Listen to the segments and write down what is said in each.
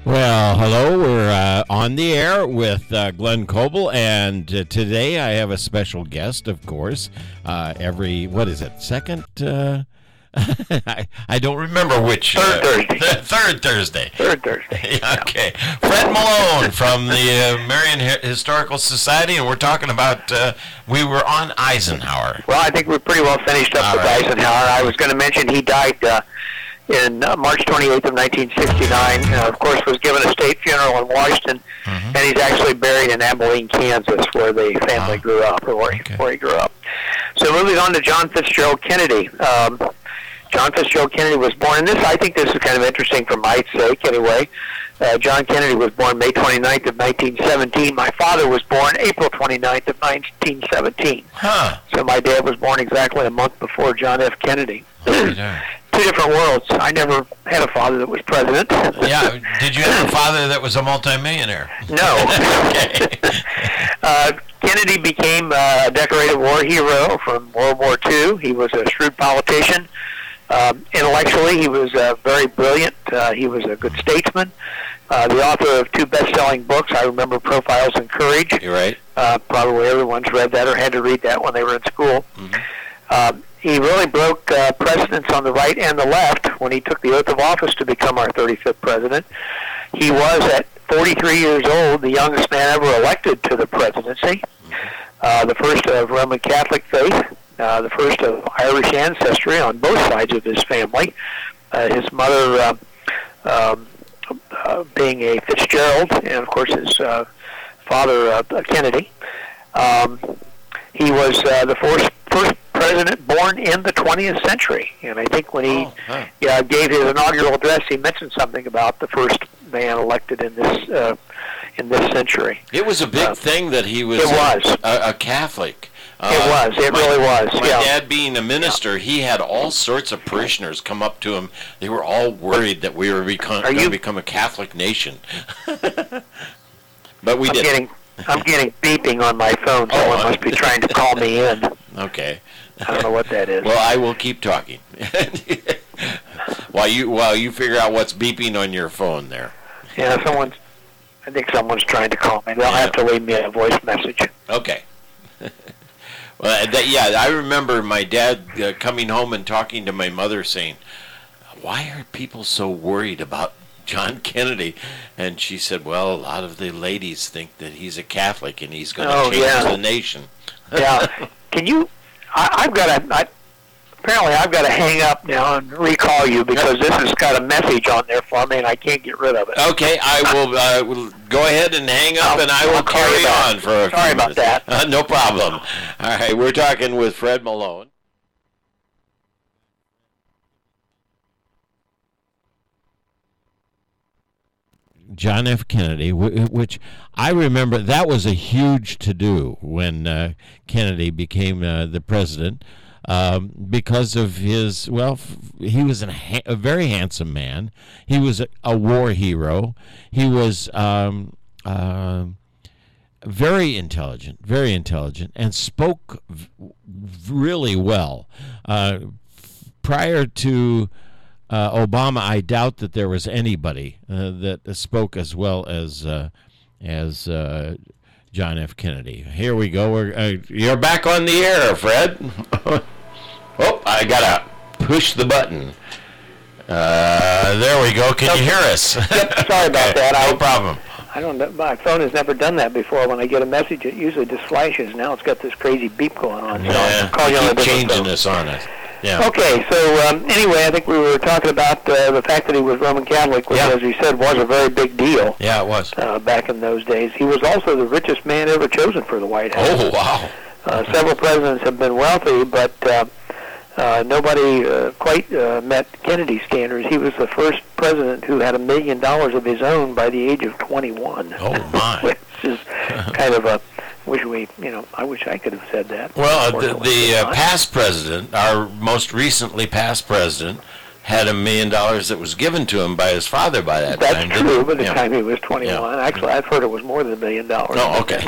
Well, hello. We're on the air with Glenn Coble, and today I have a special guest, of course. Second? I don't remember which. Third Thursday. Third Thursday. Third Thursday. Okay. Fred Malone from the Marion Historical Society, and we're talking about, we were on Eisenhower. Well, I think we're pretty well finished up with Eisenhower. I was going to mention he died in March 28th of 1969. Of course, was given a state funeral in Washington, and he's actually buried in Abilene, Kansas, where the family grew up, or where he grew up. So moving on to John Fitzgerald Kennedy. John Fitzgerald Kennedy was born, and I think this is kind of interesting for my sake anyway. John Kennedy was born May 29th of 1917. My father was born April 29th of 1917. So my dad was born exactly a month before John F. Kennedy. Two different worlds. I never had a father that was president. Yeah. Did you have a father that was a multimillionaire? No. Kennedy became a decorated war hero from World War II. He was a shrewd politician. Intellectually, he was very brilliant. He was a good statesman. The author of two best-selling books. I remember Profiles in Courage. You're right. Probably everyone's read that or had to read that when they were in school. He really broke precedents on the right and the left when he took the oath of office to become our 35th president. He was, at 43 years old, the youngest man ever elected to the presidency, the first of Roman Catholic faith, the first of Irish ancestry on both sides of his family. His mother being a Fitzgerald, and of course his father Kennedy. He was the first president born in the 20th century, and I think when he gave his inaugural address, he mentioned something about the first man elected in this century. It was a big thing that he was a Catholic. It really was. My dad being a minister, he had all sorts of parishioners come up to him. They were all worried that we were going to become a Catholic nation. But we didn't. I'm getting beeping on my phone. Someone must be trying to call me in. Okay. I don't know what that is. Well, I will keep talking while you figure out what's beeping on your phone there. Yeah, I think someone's trying to call me. They'll have to leave me a voice message. Okay. Well, I remember my dad coming home and talking to my mother saying, "Why are people so worried about John Kennedy?" And she said, "Well, a lot of the ladies think that he's a Catholic and he's going to change the nation." Yeah. Can you? Apparently I've got to hang up now and recall you because this has got a message on there for me and I can't get rid of it. Okay, I will go ahead and hang up and I will carry on for a few minutes. Sorry about that. No problem. All right, we're talking with Fred Malone. John F. Kennedy, which I remember, that was a huge to-do when Kennedy became the president because of his, he was a very handsome man. He was a war hero. He was very intelligent, and spoke really well. Prior to Obama, I doubt that there was anybody that spoke as well as John F. Kennedy. Here we go. You're back on the air, Fred. I gotta push the button. There we go. Can you hear us? Yep, sorry about that. No problem. I don't know. My phone has never done that before. When I get a message, it usually just flashes. Now it's got this crazy beep going on. Yeah, keep changing this on us. Yeah. Okay, so anyway, I think we were talking about the fact that he was Roman Catholic, which, as you said, was a very big deal. Yeah, it was. Back in those days. He was also the richest man ever chosen for the White House. Oh, wow. Several presidents have been wealthy, but nobody quite met Kennedy's standards. He was the first president who had $1 million of his own by the age of 21. Oh, my. Which is kind of a... I wish I could have said that. Well, the past president, our most recently past president, had $1 million that was given to him by his father by that time. That's true, by the time he was 21. Yeah. Actually, I've heard it was more than $1 million. Oh, okay.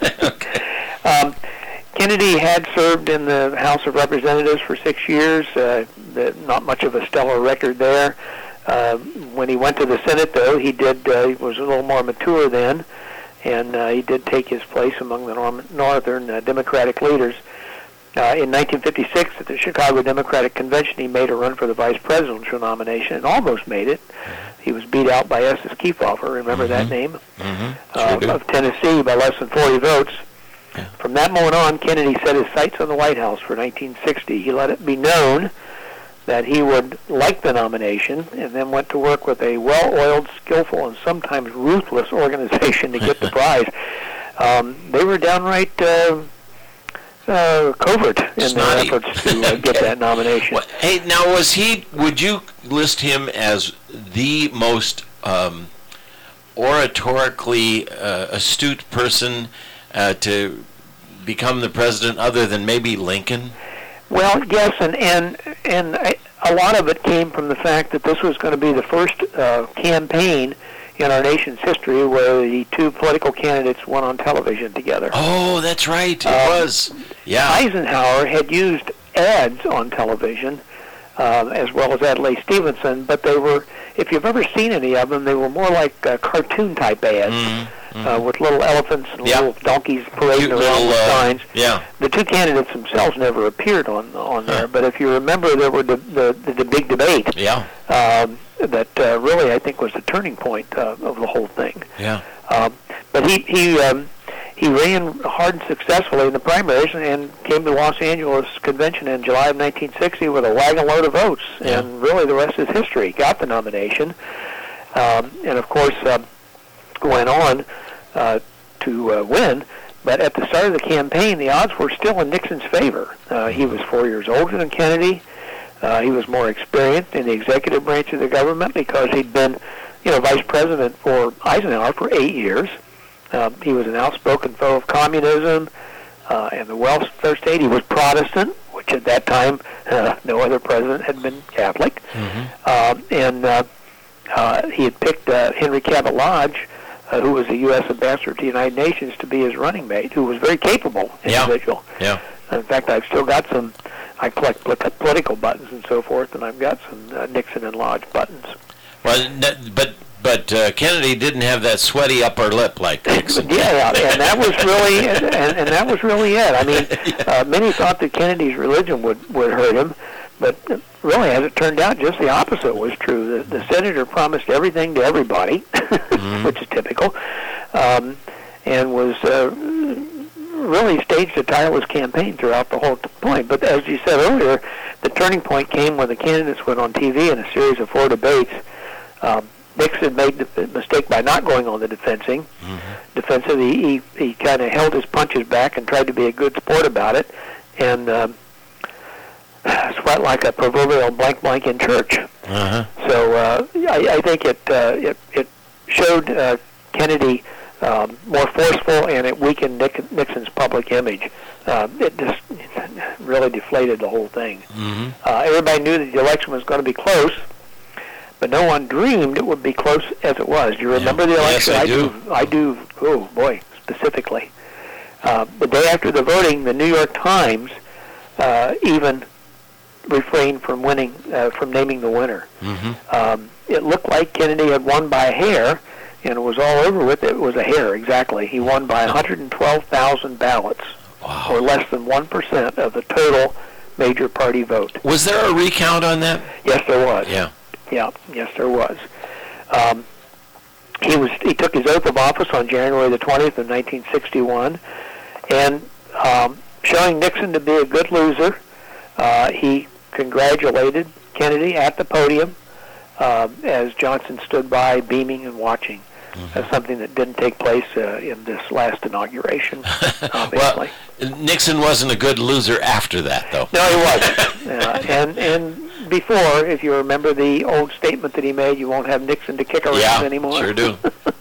Kennedy had served in the House of Representatives for 6 years. Not much of a stellar record there. When he went to the Senate, though, he was a little more mature then, and he did take his place among the Northern Democratic leaders. In 1956, at the Chicago Democratic Convention, he made a run for the vice presidential nomination and almost made it. He was beat out by Estes Kefauver, remember that name, of Tennessee by less than 40 votes. Yeah. From that moment on, Kennedy set his sights on the White House for 1960. He let it be known that he would like the nomination, and then went to work with a well-oiled, skillful, and sometimes ruthless organization to get the prize. They were downright covert in their efforts to get that nomination. Well, hey, now would you list him as the most oratorically astute person to become the president, other than maybe Lincoln? Well, yes, and a lot of it came from the fact that this was going to be the first campaign in our nation's history where the two political candidates went on television together. Oh, that's right. It was. Yeah. Eisenhower had used ads on television, as well as Adlai Stevenson, but they were, if you've ever seen any of them, they were more like cartoon-type ads. With little elephants and little donkeys parading around with signs. Yeah. The two candidates themselves never appeared on there, but if you remember, there were the big debate. Yeah. That really, I think, was the turning point of the whole thing. Yeah. But he ran hard and successfully in the primaries and came to the Los Angeles convention in July of 1960 with a wagon load of votes, and really the rest is history. Got the nomination, and of course went on to win. But at the start of the campaign, the odds were still in Nixon's favor. He was 4 years older than Kennedy. He was more experienced in the executive branch of the government because he'd been, vice president for Eisenhower for 8 years. He was an outspoken foe of communism and the welfare state. He was Protestant, which at that time no other president had been Catholic. And he had picked Henry Cabot Lodge, who was the U.S. ambassador to the United Nations, to be his running mate, who was a very capable individual. Yeah. In fact, I've still got some. I collect political buttons and so forth, and I've got some Nixon and Lodge buttons. Well, but Kennedy didn't have that sweaty upper lip like Nixon. Yeah, and that was really and that was really it. I mean, many thought that Kennedy's religion would hurt him, but really, as it turned out, just the opposite was true. The senator promised everything to everybody, which is typical, and was really staged a tireless campaign throughout the whole point. But as you said earlier, the turning point came when the candidates went on TV in a series of 4 debates. Nixon made the mistake by not going on the defensive. He kind of held his punches back and tried to be a good sport about it, and sweat like a proverbial blank in church. So I think it showed Kennedy more forceful, and it weakened Nixon's public image. It just really deflated the whole thing. Everybody knew that the election was going to be close, but no one dreamed it would be close as it was. Do you remember the election? Yes, I do. Oh, boy, specifically. The day after the voting, the New York Times even refrained from naming the winner. It looked like Kennedy had won by a hair, and it was all over with. It was a hair, exactly. He won by 112,000 ballots, or less than 1% of the total major party vote. Was there a recount on that? Yes, there was. Yeah, yes, there was. He took his oath of office on January the 20th of 1961, and showing Nixon to be a good loser, he congratulated Kennedy at the podium as Johnson stood by, beaming and watching. Something that didn't take place in this last inauguration, obviously. Well, Nixon wasn't a good loser after that, though. No, he wasn't. And before, if you remember the old statement that he made, you won't have Nixon to kick around anymore. Sure do.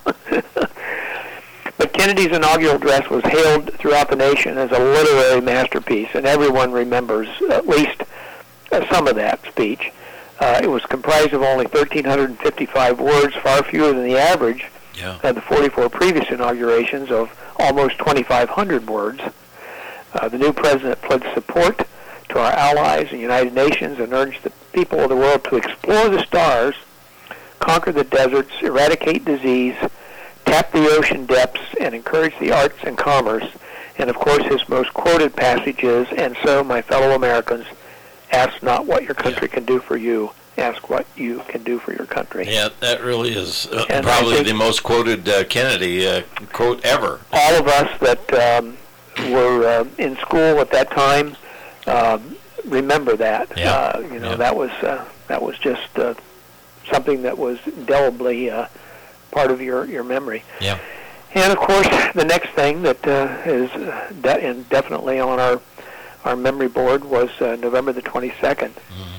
But Kennedy's inaugural address was hailed throughout the nation as a literary masterpiece, and everyone remembers at least some of that speech. It was comprised of only 1,355 words, far fewer than the average of the 44 previous inaugurations of almost 2,500 words. The new president pledged support to our allies and United Nations and urged the people of the world to explore the stars conquer the deserts, eradicate disease, tap the ocean depths, and encourage the arts and commerce. And of course, his most quoted passage is, "And so, my fellow Americans, ask not what your country can do for you, ask what you can do for your country." Yeah, that really is probably the most quoted Kennedy quote ever. All of us that were in school at that time remember that. Yeah. That was just something that was indelibly part of your memory. Yeah. And of course, the next thing that is definitely on our memory board was November the 22nd,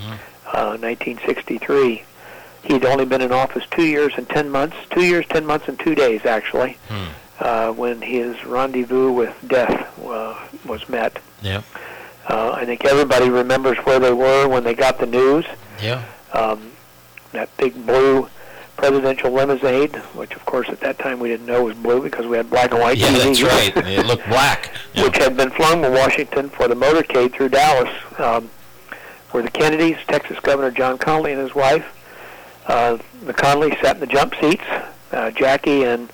1963. He'd only been in office 2 years and 10 months, 2 years, 10 months, and 2 days, actually, when his rendezvous with death was met. Yeah. I think everybody remembers where they were when they got the news. Yeah. That big blue presidential limousine, which of course at that time we didn't know was blue because we had black and white Yeah, TVs. that's right. It looked black. Yeah. Which had been flown to Washington for the motorcade through Dallas, where the Kennedys, Texas Governor John Connally and his wife, the Connollys sat in the jump seats. Jackie and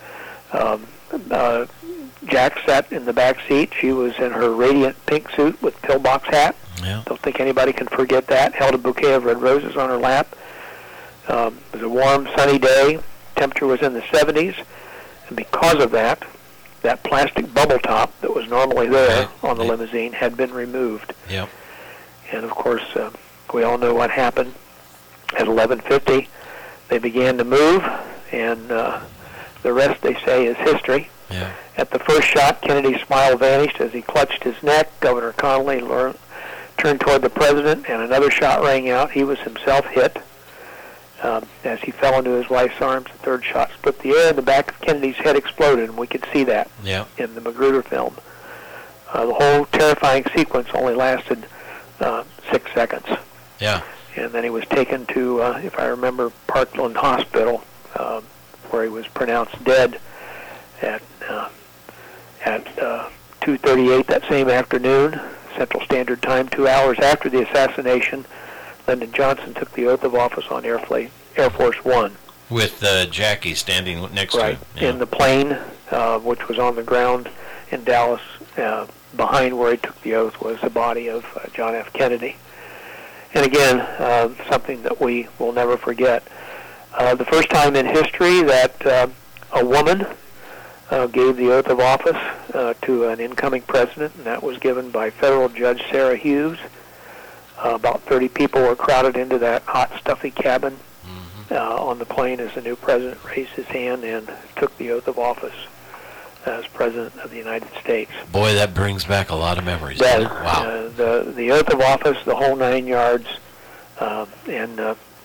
Jack sat in the back seat. She was in her radiant pink suit with pillbox hat. Yeah. Don't think anybody can forget that. Held a bouquet of red roses on her lap. It was a warm, sunny day. Temperature was in the 70s. And because of that, that plastic bubble top that was normally there on the limousine had been removed. Yep. And of course, we all know what happened. At 11:50, they began to move, and the rest, they say, is history. Yeah. At the first shot, Kennedy's smile vanished as he clutched his neck. Governor Connally turned toward the president, and another shot rang out. He was himself hit. As he fell into his wife's arms, the third shot split the air, and the back of Kennedy's head exploded, and we could see that in the Magruder film. The whole terrifying sequence only lasted 6 seconds. Yeah. And then he was taken to, if I remember, Parkland Hospital, where he was pronounced dead at 2:38 that same afternoon, Central Standard Time. 2 hours after the assassination, Lyndon Johnson took the oath of office on Air Force One. With Jackie standing next to him. In the plane, which was on the ground in Dallas, behind where he took the oath was the body of John F. Kennedy. And again, something that we will never forget. The first time in history that a woman gave the oath of office to an incoming president, and that was given by federal Judge Sarah Hughes. About 30 people were crowded into that hot, stuffy cabin on the plane as the new president raised his hand and took the oath of office as President of the United States. Boy, that brings back a lot of memories. Wow. The oath of office, the whole 9 yards, and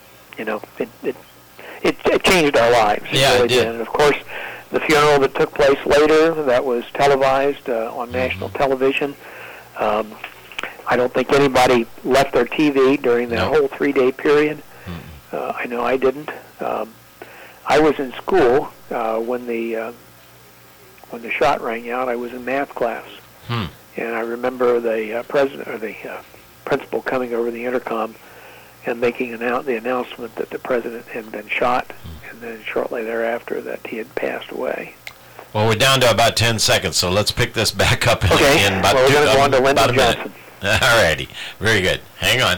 it changed our lives. Yeah, it did. And of course, the funeral that took place later, that was televised on national television. I don't think anybody left their TV during that whole 3-day period. I know I didn't. I was in school when the shot rang out. I was in math class, and I remember the president or the principal coming over the intercom and making the announcement that the president had been shot, and then shortly thereafter that he had passed away. Well, we're down to about 10 seconds, so let's pick this back up in about, we're going to go on to about a Lyndon minute. Johnson. All righty. Very good. Hang on.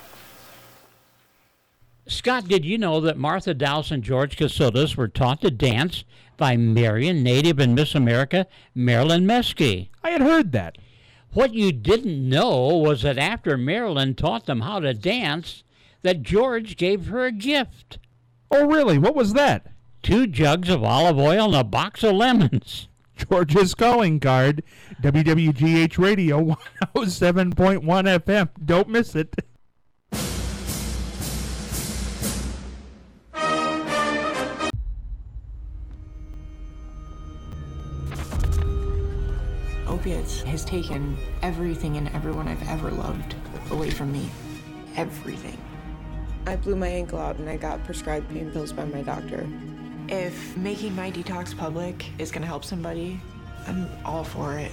Scott, did you know that Martha Dowse and George Cassildas were taught to dance by Marion, native and Miss America, Marilyn Meskey? I had heard that. What you didn't know was that after Marilyn taught them how to dance, that George gave her a gift. Oh, really? What was that? 2 jugs of olive oil and a box of lemons. George's calling card. WWGH Radio 107.1 FM. Don't miss it. Opiates has taken everything and everyone I've ever loved away from me. Everything. I blew my ankle out and I got prescribed pain pills by my doctor. If making my detox public is gonna help somebody, I'm all for it.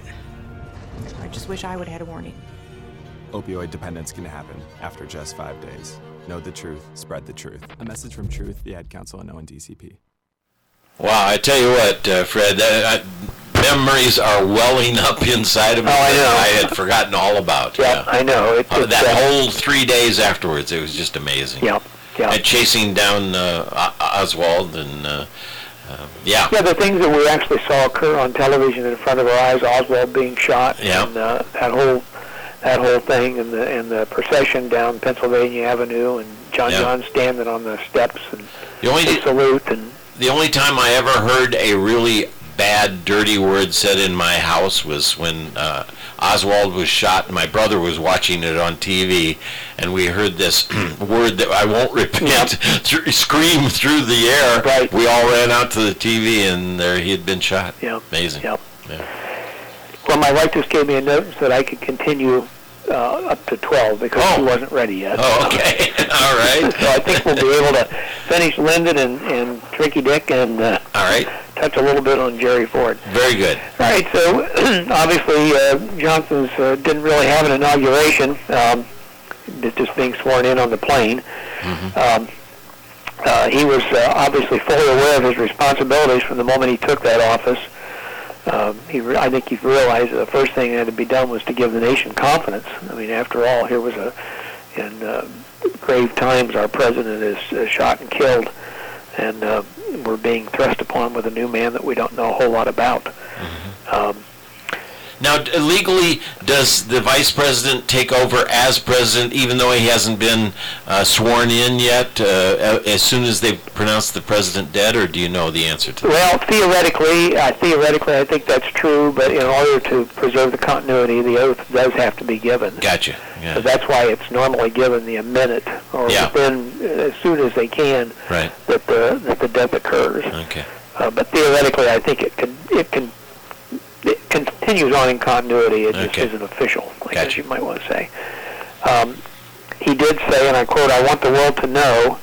I just wish I would have had a warning. Opioid dependence can happen after just 5 days. Know the truth. Spread the truth. A message from Truth, the Ad Council, and ONDCP. Wow, I tell you what, Fred, memories are welling up inside of me I know. that I had forgotten all about. Yeah, I know. That whole 3 days afterwards, it was just amazing. Yeah. And chasing down Oswald and... Yeah, the things that we actually saw occur on television in front of our eyes, Oswald being shot, and that whole thing, and the procession down Pennsylvania Avenue, and John standing on the steps and the salute. And the only time I ever heard a really bad, dirty word said in my house was when Oswald was shot, and my brother was watching it on TV, and we heard this word that I won't repeat scream through the air. Right. We all ran out to the TV, and there he had been shot. Yeah. Amazing. Yep. Yeah. Well, my wife just gave me a note that I could continue up to 12 because she wasn't ready yet. Oh, okay. All right. So I think we'll be able to finish Lyndon and Tricky Dick and all right. touch a little bit on Jerry Ford. Very good. All right, so obviously Johnson's didn't really have an inauguration, just being sworn in on the plane. Mm-hmm. He was obviously fully aware of his responsibilities from the moment he took that office. I think he realized that the first thing that had to be done was to give the nation confidence. I mean, after all, here was in grave times, our president is shot and killed, and we're being thrust upon with a new man that we don't know a whole lot about. Mm-hmm. Now, legally, does the vice president take over as president, even though he hasn't been sworn in yet, as soon as they pronounce the president dead, or do you know the answer to that? Well, theoretically, I think that's true, but in order to preserve the continuity, the oath does have to be given. Gotcha. Yeah. So that's why it's normally given a minute, or within, as soon as they can, right, that the death occurs. Okay. But theoretically, I think it continues on in continuity. It just isn't official, I guess you might want to say. He did say, and I quote, "I want the world to know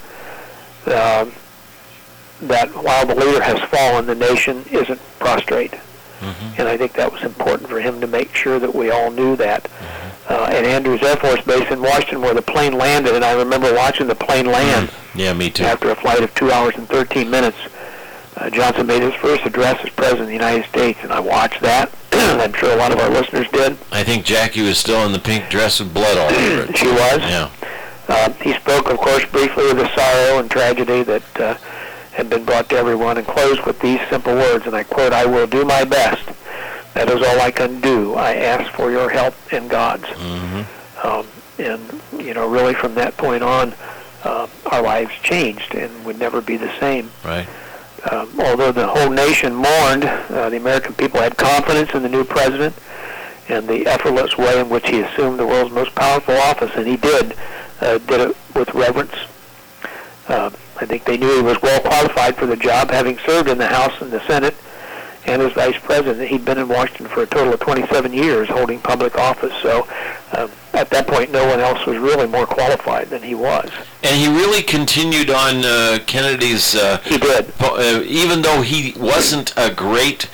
that while the leader has fallen, the nation isn't prostrate." Mm-hmm. And I think that was important for him to make sure that we all knew that. At Andrews Air Force Base in Washington, where the plane landed, and I remember watching the plane land. Yeah, me too. After a flight of 2 hours and 13 minutes. Johnson made his first address as President of the United States, and I watched that. I'm sure a lot of our listeners did. I think Jackie was still in the pink dress with blood all over it. She was. Yeah. He spoke, of course, briefly of the sorrow and tragedy that had been brought to everyone, and closed with these simple words, and I quote, "I will do my best. That is all I can do. I ask for your help and God's." Mm-hmm. And, really from that point on, our lives changed and would never be the same. Right. Although the whole nation mourned, the American people had confidence in the new president and the effortless way in which he assumed the world's most powerful office, and he did it with reverence. I think they knew he was well qualified for the job, having served in the House and the Senate, and as vice president. He'd been in Washington for a total of 27 years holding public office, so at that point no one else was really more qualified than he was. And he really continued on Kennedy's... he did. Even though he wasn't a great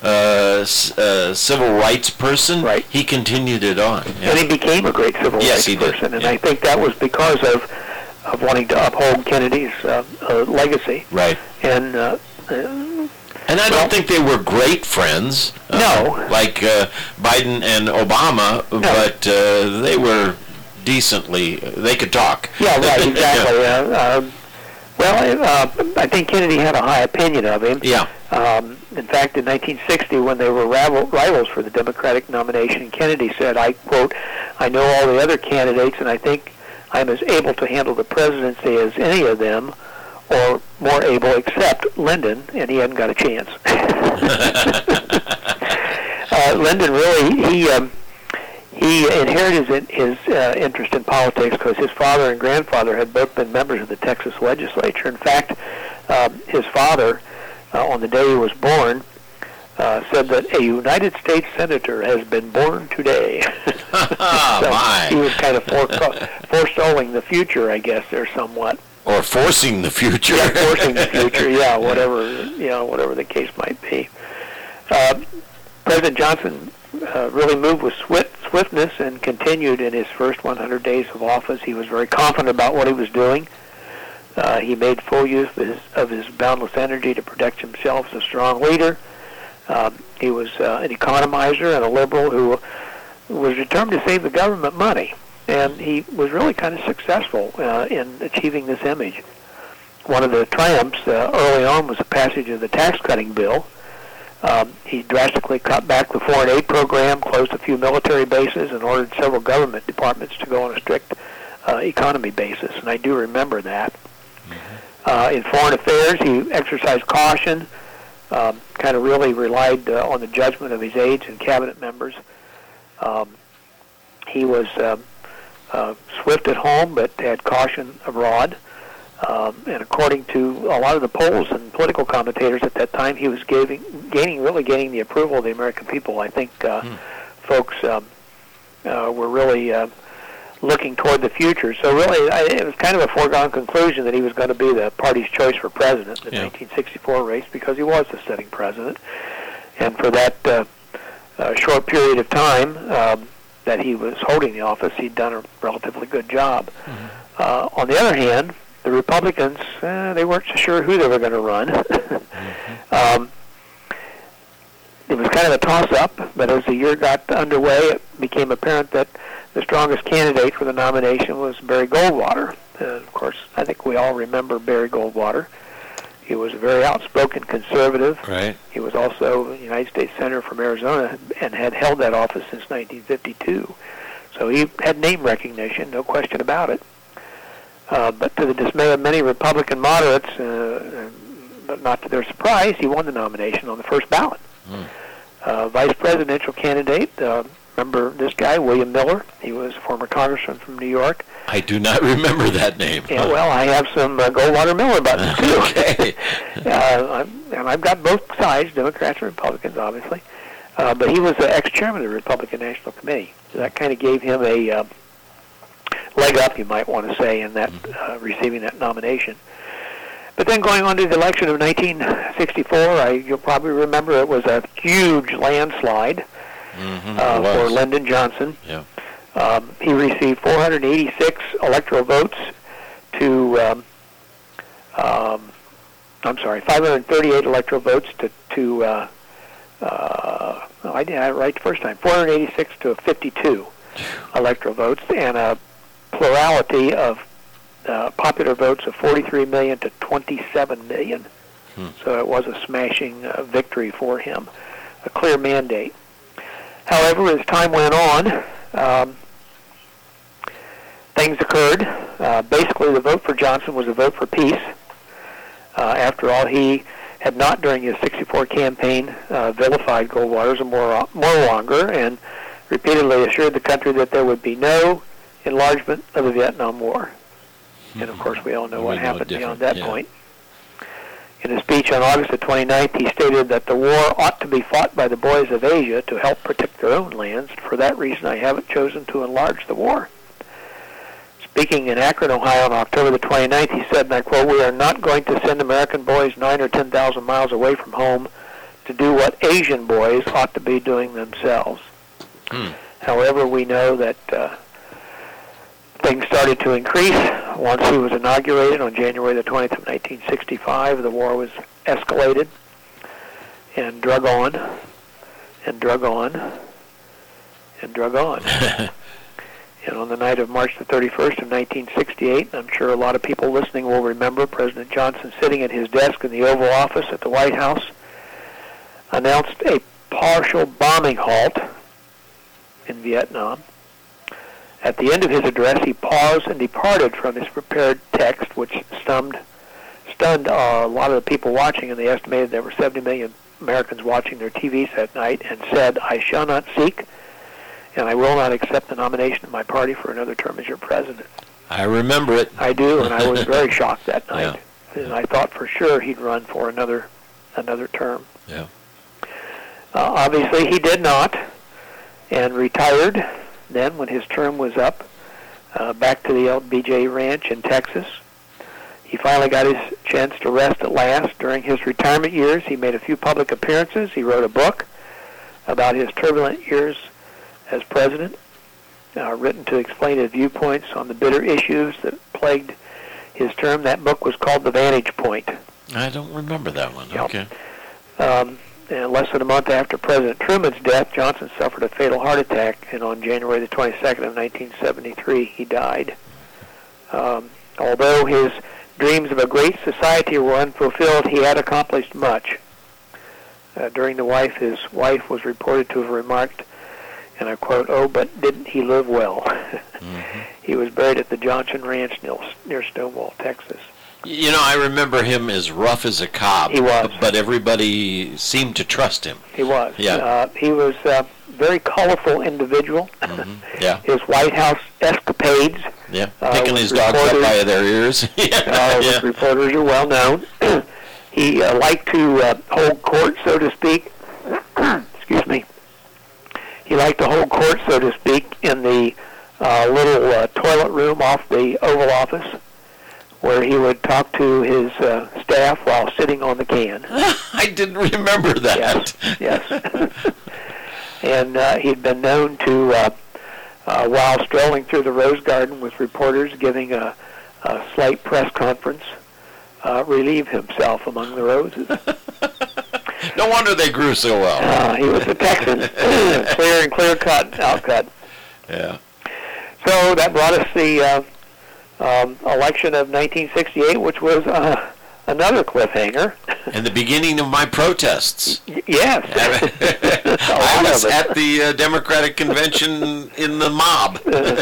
civil rights person, right, he continued it on. Yeah. And he became a great civil rights person, and I think that was because of wanting to uphold Kennedy's legacy. Right. And I don't think they were great friends. No. Like Biden and Obama, no, but they were decently, they could talk. Yeah, right, exactly. I think Kennedy had a high opinion of him. Yeah. In fact, in 1960, when they were rivals for the Democratic nomination, Kennedy said, I quote, "I know all the other candidates, and I think I'm as able to handle the presidency as any of them, or more able, except Lyndon," and he hadn't got a chance. Lyndon really, he inherited his interest in politics because his father and grandfather had both been members of the Texas legislature. In fact, his father, on the day he was born, said that a United States senator has been born today. So he was kind of forestalling the future, I guess, there somewhat. Or forcing the future. Yeah, forcing the future. Yeah, whatever the case might be. President Johnson really moved with swift swiftness and continued in his first 100 days of office. He was very confident about what he was doing. He made full use of his boundless energy to protect himself as a strong leader. He was an economizer and a liberal who was determined to save the government money. And he was really kind of successful in achieving this image. One of the triumphs early on was the passage of the tax-cutting bill. He drastically cut back the foreign aid program, closed a few military bases, and ordered several government departments to go on a strict economy basis, and I do remember that. In foreign affairs, he exercised caution, kind of really relied on the judgment of his aides and cabinet members. He was swift at home, but had caution abroad. And according to a lot of the polls and political commentators at that time, he was gaining the approval of the American people. I think folks were really looking toward the future. So really, it was kind of a foregone conclusion that he was going to be the party's choice for president in the 1964 race, because he was the sitting president. And for that short period of time that he was holding the office, he'd done a relatively good job. On the other hand, the Republicans, they weren't so sure who they were going to run. It was kind of a toss-up, but as the year got underway, it became apparent that the strongest candidate for the nomination was Barry Goldwater. And of course, I think we all remember Barry Goldwater. He was a very outspoken conservative. Right. He was also a United States Senator from Arizona and had held that office since 1952. So he had name recognition, no question about it. But to the dismay of many Republican moderates, but not to their surprise, he won the nomination on the first ballot. Vice presidential candidate, remember this guy, William Miller? He was a former congressman from New York. I do not remember that name. Yeah, well, I have some Goldwater Miller buttons, too. Okay. And I've got both sides, Democrats and Republicans, obviously. But he was the ex-chairman of the Republican National Committee. So that kind of gave him a leg up, you might want to say, in that receiving that nomination. But then going on to the election of 1964, you'll probably remember it was a huge landslide for Lyndon Johnson. Yeah. He received 486 electoral votes to, 538 electoral votes to I did it right the first time, 486 to 52 electoral votes, and a plurality of popular votes of 43 million to 27 million. So it was a smashing victory for him, a clear mandate. However, as time went on, things occurred. Basically, the vote for Johnson was a vote for peace. After all, he had not, during his 64 campaign, vilified Goldwater as a warmonger and repeatedly assured the country that there would be no enlargement of the Vietnam War. And, of course, we all know what happened beyond that point. In a speech on August the 29th, he stated that the war ought to be fought by the boys of Asia to help protect their own lands. For that reason, I haven't chosen to enlarge the war. Speaking in Akron, Ohio on October the 29th, he said, and I quote, "We are not going to send American boys 9,000 or 10,000 miles away from home to do what Asian boys ought to be doing themselves." However, we know that things started to increase. Once he was inaugurated on January the 20th of 1965, the war was escalated and drug on and drug on and drug on. And on the night of March the 31st of 1968, I'm sure a lot of people listening will remember, President Johnson, sitting at his desk in the Oval Office at the White House, announced a partial bombing halt in Vietnam. At the end of his address, he paused and departed from his prepared text, which stunned a lot of the people watching, and they estimated there were 70 million Americans watching their TVs that night, and said, "I shall not seek and I will not accept the nomination of my party for another term as your president." I remember it. I do, and I was very shocked that night. Yeah. And I thought for sure he'd run for another term. Yeah. Obviously, he did not, and retired then when his term was up, back to the LBJ Ranch in Texas. He finally got his chance to rest at last. During his retirement years, he made a few public appearances. He wrote a book about his turbulent years as president, written to explain his viewpoints on the bitter issues that plagued his term. That book was called The Vantage Point. I don't remember that one. Yep. Okay. And less than a month after President Truman's death, Johnson suffered a fatal heart attack, and on January the 22nd of 1973, he died. Although his dreams of a great society were unfulfilled, he had accomplished much. During his wife was reported to have remarked, and I quote, "Oh, but didn't he live well?" Mm-hmm. He was buried at the Johnson Ranch near Stonewall, Texas. You know, I remember him as rough as a cob. He was. But everybody seemed to trust him. He was. Yeah. He was a very colorful individual. Mm-hmm. Yeah. His White House escapades. Yeah, picking his dogs up by their ears. Which reporters are well known. He liked to hold court, so to speak. Excuse me. He liked to hold court, so to speak, in the little toilet room off the Oval Office, where he would talk to his staff while sitting on the can. I didn't remember that. Yes. And he'd been known to, while strolling through the Rose Garden with reporters giving a slight press conference, relieve himself among the roses. No wonder they grew so well. He was a Texan, clear-cut outcut. Yeah. So that brought us the election of 1968, which was another cliffhanger. And the beginning of my protests. Yes. I was at the Democratic convention in the mob.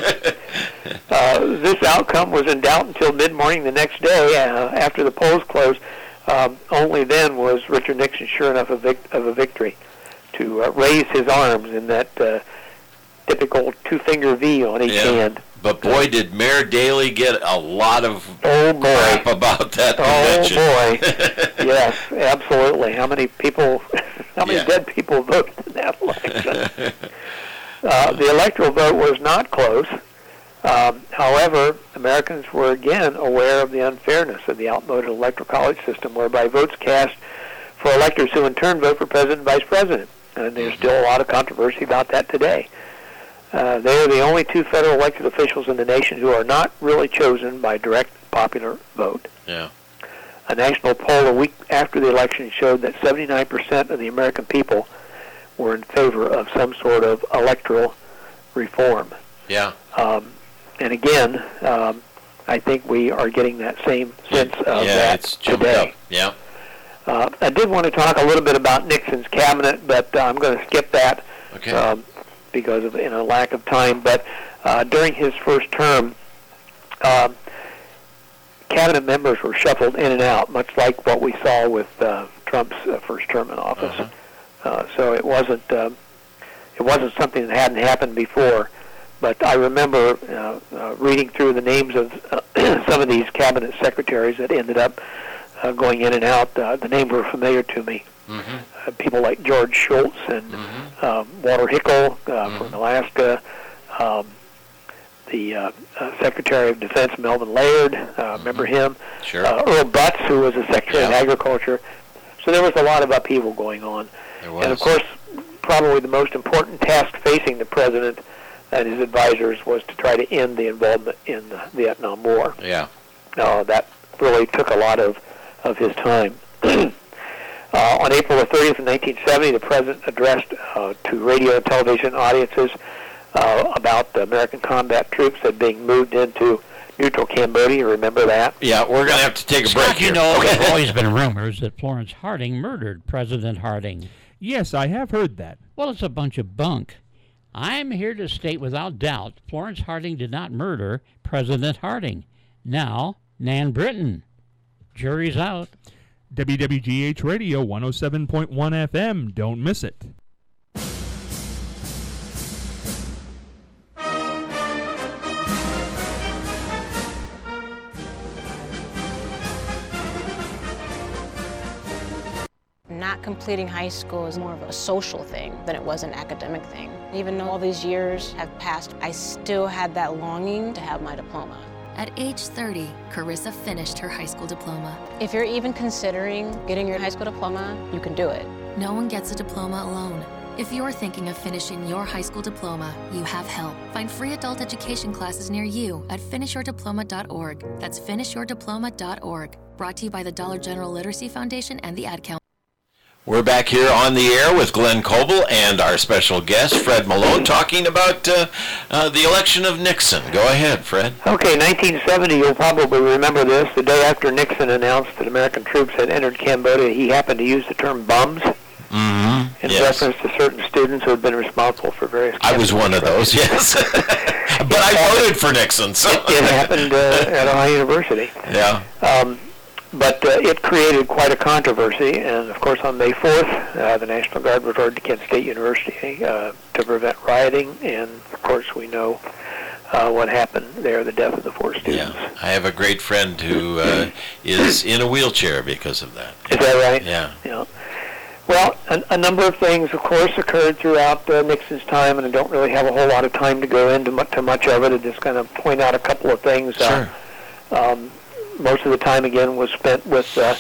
This outcome was in doubt until mid-morning the next day after the polls closed. Only then was Richard Nixon sure enough of a victory to raise his arms in that typical two-finger V on each hand. But boy, did Mayor Daley get a lot of crap about that convention. Oh boy, yes, absolutely. How many dead people voted in that election? The electoral vote was not close. However, Americans were again aware of the unfairness of the outmoded electoral college system, whereby votes cast for electors who in turn vote for president and vice president. And there's still a lot of controversy about that today. They are the only two federal elected officials in the nation who are not really chosen by direct popular vote. Yeah. A national poll a week after the election showed that 79% of the American people were in favor of some sort of electoral reform. Yeah. And again, I think we are getting that same sense of that it's today. Up. Yeah. I did want to talk a little bit about Nixon's cabinet, but I'm going to skip that. Okay. Because of lack of time. But during his first term, cabinet members were shuffled in and out, much like what we saw with Trump's first term in office. So it wasn't something that hadn't happened before. But I remember reading through the names of some of these cabinet secretaries that ended up going in and out. The names were familiar to me. Mm-hmm. People like George Shultz and Walter Hickel from Alaska, the Secretary of Defense Melvin Laird, remember him? Sure. Earl Butz, who was the Secretary of Agriculture. So there was a lot of upheaval going on. There was. And of course, probably the most important task facing the president and his advisors was to try to end the involvement in the Vietnam War. Yeah. That really took a lot of his time. On April the 30th of 1970, the president addressed to radio and television audiences about the American combat troops that being moved into neutral Cambodia. Remember that? Yeah, we're going to have to take a break here. You know, there's always been rumors that Florence Harding murdered President Harding. Yes, I have heard that. Well, it's a bunch of bunk. I'm here to state without doubt Florence Harding did not murder President Harding. Now, Nan Britton. Jury's out. WWGH Radio 107.1 FM. Don't miss it. Not completing high school is more of a social thing than it was an academic thing. Even though all these years have passed, I still had that longing to have my diploma. At age 30, Carissa finished her high school diploma. If you're even considering getting your high school diploma, you can do it. No one gets a diploma alone. If you're thinking of finishing your high school diploma, you have help. Find free adult education classes near you at finishyourdiploma.org. That's finishyourdiploma.org. Brought to you by the Dollar General Literacy Foundation and the Ad Council. We're back here on the air with Glenn Coble and our special guest, Fred Malone, talking about the election of Nixon. Go ahead, Fred. Okay, 1970, you'll probably remember this. The day after Nixon announced that American troops had entered Cambodia, he happened to use the term bums in reference to certain students who had been responsible for various... I was one of those, yes. But I voted for Nixon, so... It happened at Ohio University. Yeah. But it created quite a controversy, and of course on May 4th, the National Guard resorted to Kent State University to prevent rioting, and of course we know what happened there, the death of the 4 students. Yeah, I have a great friend who is in a wheelchair because of that. Is that right? Yeah. Well, a number of things, of course, occurred throughout Nixon's time, and I don't really have a whole lot of time to go into much of it. I'm just going to point out a couple of things. Sure. Most of the time, again, was spent with the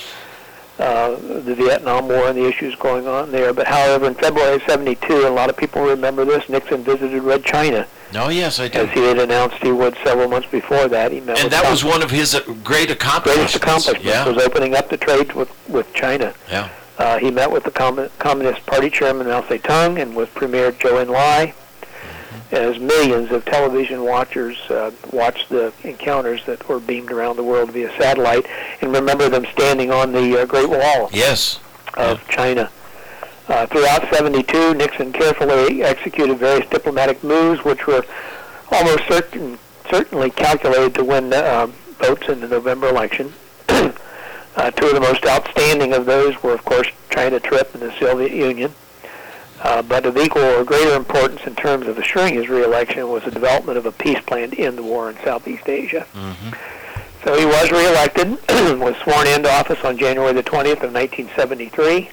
Vietnam War and the issues going on there. But, however, in February of 72, a lot of people remember this, Nixon visited Red China. Oh, yes, I do. As he had announced he would several months before that. He met and that was one of his great accomplishments. Greatest accomplishments was opening up the trade with China. Yeah. He met with the Communist Party Chairman Mao Zedong and with Premier Zhou Enlai. As millions of television watchers watched the encounters that were beamed around the world via satellite, and remember them standing on the Great Wall of China. Throughout 72, Nixon carefully executed various diplomatic moves which were almost certainly calculated to win votes in the November election. 2 of the most outstanding of those were, of course, China trip and the Soviet Union. But of equal or greater importance in terms of assuring his re-election was the development of a peace plan to end the war in Southeast Asia. Mm-hmm. So he was re-elected, was sworn into office on January the 20th of 1973.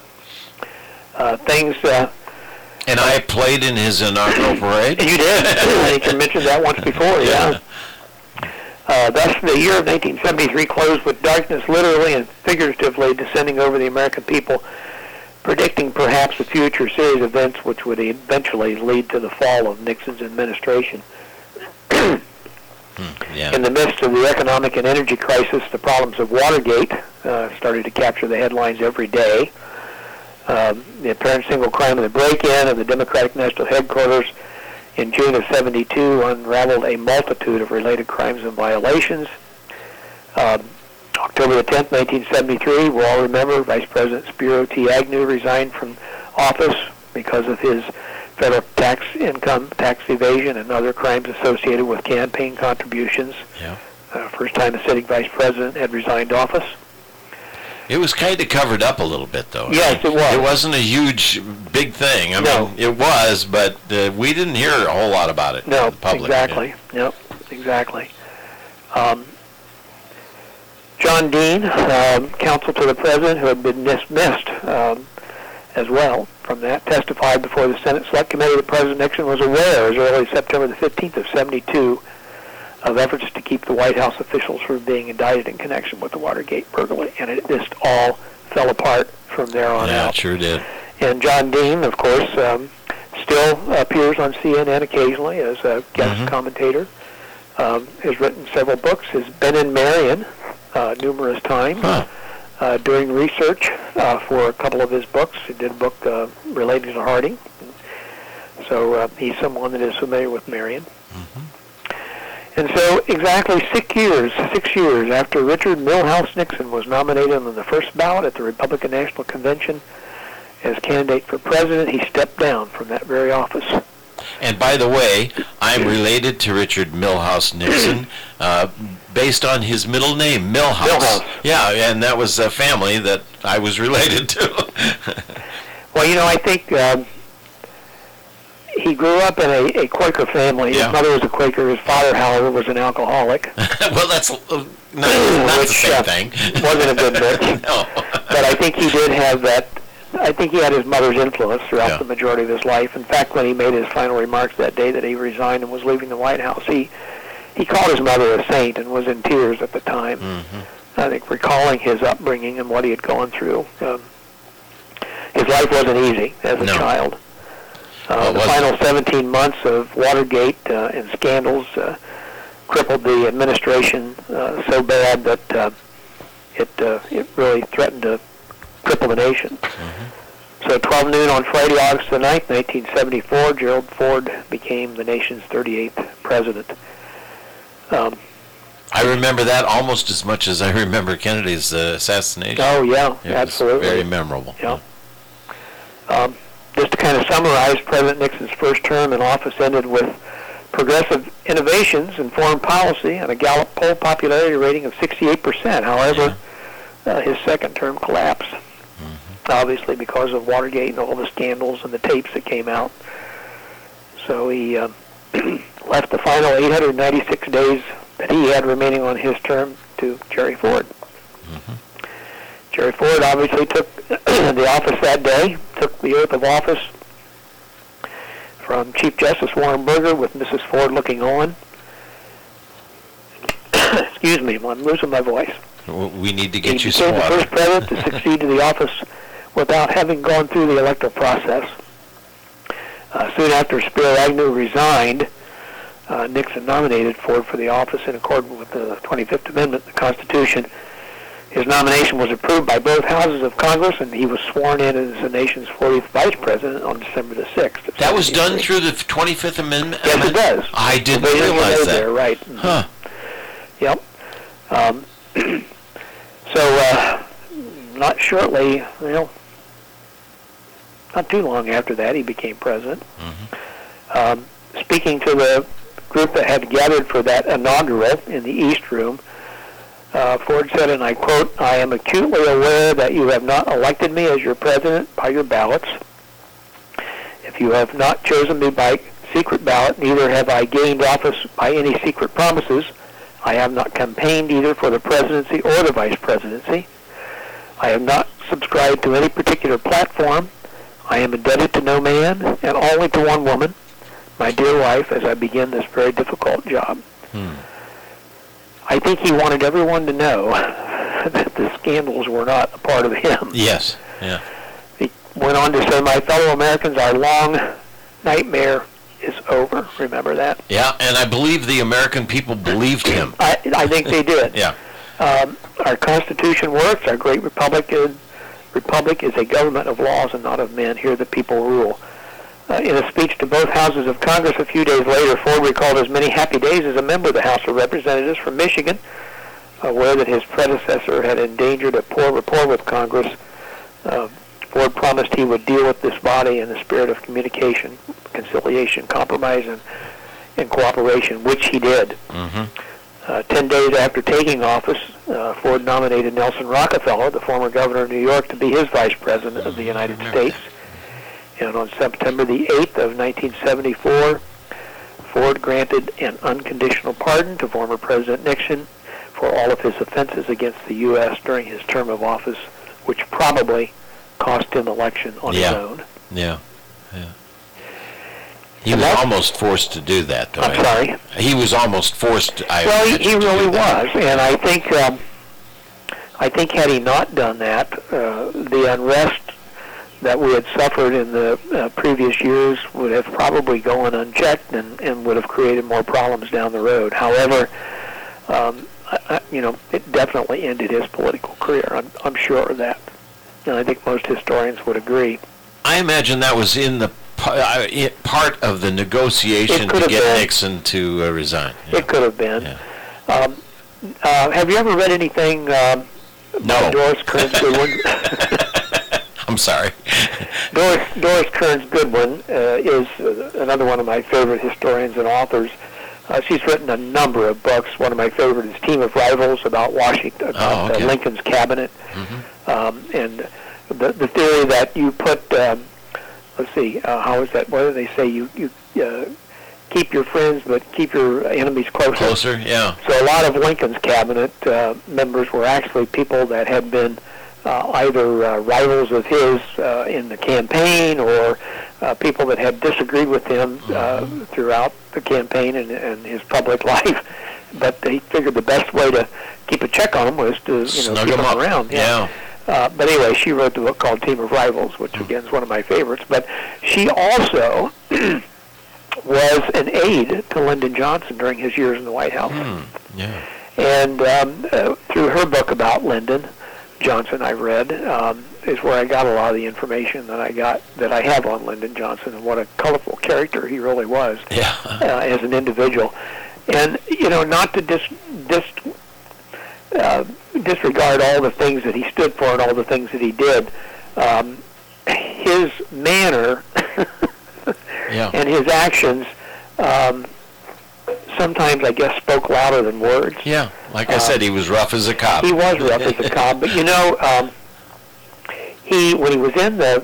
And I played in his inaugural parade. You did. I think you mentioned that once before, yeah. Thus, the year of 1973 closed with darkness literally and figuratively descending over the American people, predicting perhaps a future series of events which would eventually lead to the fall of Nixon's administration. In the midst of the economic and energy crisis, the problems of Watergate started to capture the headlines every day. The apparent single crime of the break-in of the Democratic National Headquarters in June of 72 unraveled a multitude of related crimes and violations. October the 10th, 1973, we'll all remember Vice President Spiro T. Agnew resigned from office because of his federal tax evasion and other crimes associated with campaign contributions. Yeah. First time a sitting vice president had resigned office. It was kind of covered up a little bit, though. Yes, it was. It wasn't a huge, big thing. I mean, it was, but we didn't hear a whole lot about it in the public. Exactly. Yep, exactly. John Dean, counsel to the president, who had been dismissed as well from that, testified before the Senate Select Committee that President Nixon was aware as early as September the 15th of 72 of efforts to keep the White House officials from being indicted in connection with the Watergate burglary, and it just all fell apart from there on out. Yeah, it sure did. And John Dean, of course, still appears on CNN occasionally as a guest commentator. Has written several books. Has been in Marion numerous times doing research for a couple of his books. He did a book relating to Harding. So he's someone that is familiar with Marion. And so exactly 6 years after Richard Milhouse Nixon was nominated on the first ballot at the Republican National Convention as candidate for president, he stepped down from that very office. And by the way, I'm related to Richard Milhouse Nixon based on his middle name, Milhouse. Yeah, and that was a family that I was related to. Well, you know, I think he grew up in a Quaker family. His mother was a Quaker. His father, however, was an alcoholic. Well, that's not the same thing. Wasn't a good mix. No. But I think he did have that. I think he had his mother's influence throughout the majority of his life. In fact, when he made his final remarks that day that he resigned and was leaving the White House, he called his mother a saint and was in tears at the time. I think recalling his upbringing and what he had gone through. His life wasn't easy as a child. The final 17 months of Watergate and scandals crippled the administration so bad that it really threatened to cripple the nation. So 12 noon on Friday, August the 9th, 1974, Gerald Ford became the nation's 38th president. I remember that almost as much as I remember Kennedy's assassination. Oh, yeah, it absolutely. Was very memorable. Yeah. Just to kind of summarize, President Nixon's first term in office ended with progressive innovations in foreign policy and a Gallup poll popularity rating of 68%. However, his second term collapsed, obviously because of Watergate and all the scandals and the tapes that came out. So he left the final 896 days that he had remaining on his term to Jerry Ford. Jerry Ford obviously took the office that day, took the oath of office from Chief Justice Warren Burger with Mrs. Ford looking on. Excuse me, I'm losing my voice. We need to get you some some water. He became the first president to succeed to the office without having gone through the electoral process. Soon after Spiro Agnew resigned, Nixon nominated Ford for the office in accordance with the 25th Amendment of the Constitution. His nomination was approved by both houses of Congress, and he was sworn in as the nation's 40th vice president on December the 6th. That was done through the 25th Amendment? Yes, it does. I didn't realize that. There, right. Huh. Yep. So, not shortly, not too long after that, he became president. Speaking to the group that had gathered for that inaugural in the East Room, Ford said, and I quote, "I am acutely aware that you have not elected me as your president by your ballots. If you have not chosen me by secret ballot, neither have I gained office by any secret promises. I have not campaigned either for the presidency or the vice presidency. I have not subscribed to any particular platform. I am indebted to no man and only to one woman, my dear wife, as I begin this very difficult job." I think he wanted everyone to know that the scandals were not a part of him. Yes, yeah. He went on to say, "My fellow Americans, our long nightmare is over." Remember that? Yeah, and I believe the American people believed him. I think they did. Yeah. Our Constitution works. Our great republic is a government of laws and not of men. Here the people rule. In a speech to both houses of Congress a few days later, Ford recalled his many happy days as a member of the House of Representatives from Michigan, aware that his predecessor had endangered a poor rapport with Congress. Ford promised he would deal with this body in the spirit of communication, conciliation, compromise, and cooperation, which he did. 10 days after taking office, Ford nominated Nelson Rockefeller, the former governor of New York, to be his vice president of the United States. And on September the 8th of 1974, Ford granted an unconditional pardon to former President Nixon for all of his offenses against the U.S. during his term of office, which probably cost him election on his own. Yeah. He was almost forced to do that, though. I'm sorry? He was almost forced. He really was, and I think had he not done that, the unrest that we had suffered in the previous years would have probably gone unchecked and would have created more problems down the road. However, it definitely ended his political career. I'm sure of that, and I think most historians would agree. I imagine that was in the part of the negotiation to get Nixon to resign. Yeah. It could have been. Yeah. Have you ever read anything by Doris Kearns Goodwin? I'm sorry. Doris Kearns Goodwin is another one of my favorite historians and authors. She's written a number of books. One of my favorite is Team of Rivals about Washington, about Lincoln's cabinet, and the theory that you put. Let's see, how is that? What do they say? You keep your friends, but keep your enemies closer. Closer, yeah. So a lot of Lincoln's cabinet members were actually people that had been either rivals of his in the campaign or people that had disagreed with him throughout the campaign and his public life. But they figured the best way to keep a check on them was to snug keep them them up. around. Yeah. But anyway, she wrote the book called Team of Rivals, which again is one of my favorites. But she also was an aide to Lyndon Johnson during his years in the White House. Yeah. And through her book about Lyndon Johnson, I read, is where I got a lot of the information that I have on Lyndon Johnson and what a colorful character he really was as an individual. And not to disregard all the things that he stood for and all the things that he did. His manner and his actions sometimes, I guess, spoke louder than words. Yeah, like I said, he was rough as a cop. He was rough as a cop, but when he was in the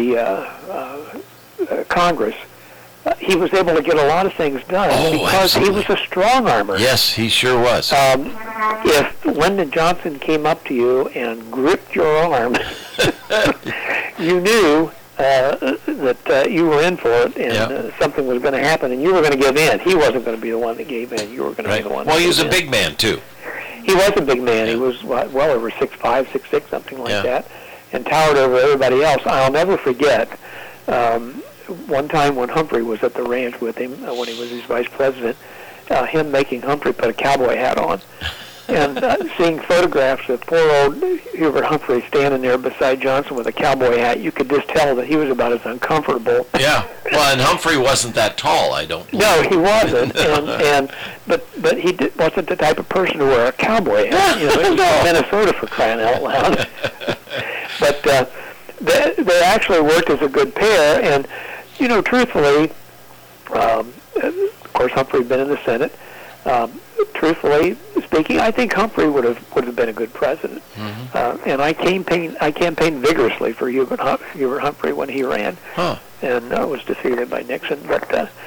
Congress, he was able to get a lot of things done because he was a strong armer. Yes, he sure was. If Lyndon Johnson came up to you and gripped your arm, you knew that you were in for it, and something was going to happen, and you were going to give in. He wasn't going to be the one that gave in. You were going to be the one. Well, he was a big man too. He was a big man. He was well over 6'5", 6'6", something like that, and towered over everybody else. I'll never forget one time when Humphrey was at the ranch with him when he was his vice president, him making Humphrey put a cowboy hat on. And seeing photographs of poor old Hubert Humphrey standing there beside Johnson with a cowboy hat, you could just tell that he was about as uncomfortable. Yeah, well, and Humphrey wasn't that tall, I don't believe. No, he wasn't, but he wasn't the type of person to wear a cowboy hat. He was from Minnesota, for crying out loud. But they actually worked as a good pair, and truthfully, of course, Humphrey had been in the Senate. Truthfully speaking, I think Humphrey would have been a good president. And I campaigned vigorously for Hubert Humphrey when he ran, and was defeated by Nixon. But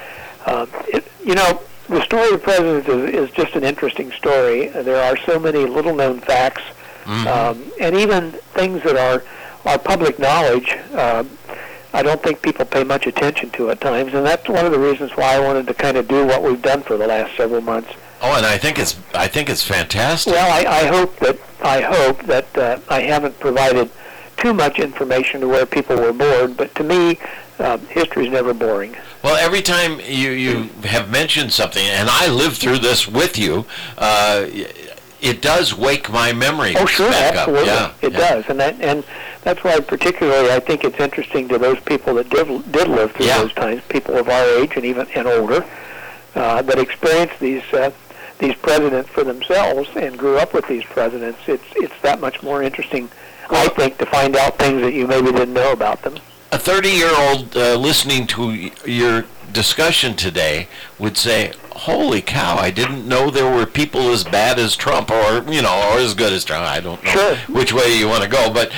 the story of presidents is just an interesting story. There are so many little-known facts, and even things that are public knowledge. I don't think people pay much attention to at times, and that's one of the reasons why I wanted to kind of do what we've done for the last several months. Oh, and I think it's fantastic. Well, I hope that I haven't provided too much information to where people were bored. But to me, history is never boring. Well, every time you have mentioned something, and I lived through this with you, it does wake my memory. Oh, sure, back absolutely, up. It does, and that's why particularly I think it's interesting to those people that did live through those times, people of our age and even older, that experienced these presidents for themselves and grew up with these presidents. It's that much more interesting, I think, to find out things that you maybe didn't know about them. A 30-year-old listening to your discussion today would say, "Holy cow! I didn't know there were people as bad as Trump, or as good as Trump." I don't know which way you want to go, but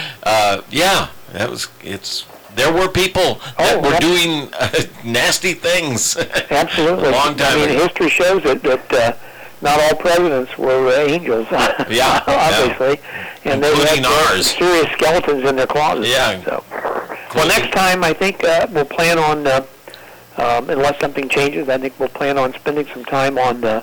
there were people that were doing nasty things. Absolutely, a long time ago. History shows that not all presidents were angels. Obviously, and they had serious skeletons in their closets. Yeah. So. Well, next time I think we'll plan on, unless something changes, I think we'll plan on spending some time on the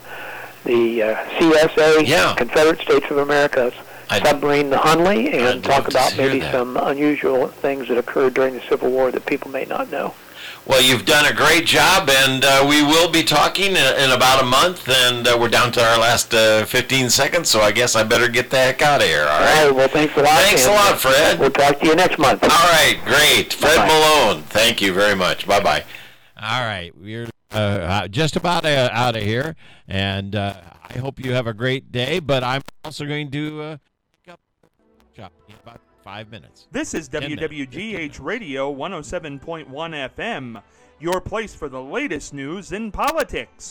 CSA, Confederate States of America's submarine, the Hunley, and talk about maybe some unusual things that occurred during the Civil War that people may not know. Well, you've done a great job, and we will be talking in about a month, and we're down to our last 15 seconds, so I guess I better get the heck out of here, all right? Well, thanks a lot. Thanks a lot, Fred. We'll talk to you next month. All right, great. Fred Malone, thank you very much. Bye-bye. All right, we're just about out of here, and I hope you have a great day, but I'm also going to pick up in about 5 minutes. This is WWGH Radio 107.1 FM, your place for the latest news in politics.